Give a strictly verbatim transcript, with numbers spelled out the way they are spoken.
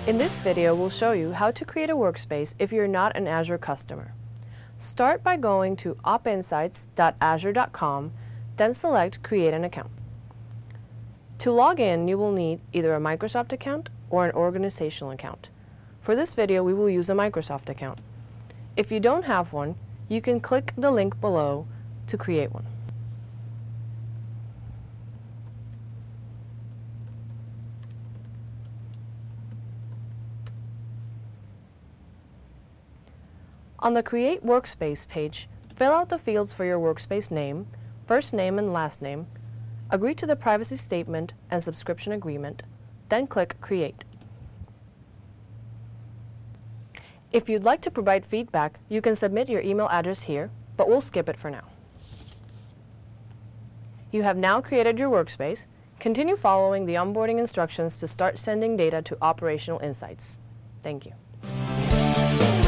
In this video, we'll show you how to create a workspace if you're not an Azure customer. Start by going to op insights dot azure dot com, then select Create an Account. To log in, you will need either a Microsoft account or an organizational account. For this video, we will use a Microsoft account. If you don't have one, you can click the link below to create one. On the Create Workspace page, fill out the fields for your workspace name, first name and last name, agree to the privacy statement and subscription agreement, then click Create. If you'd like to provide feedback, you can submit your email address here, but we'll skip it for now. You have now created your workspace. Continue following the onboarding instructions to start sending data to Operational Insights. Thank you.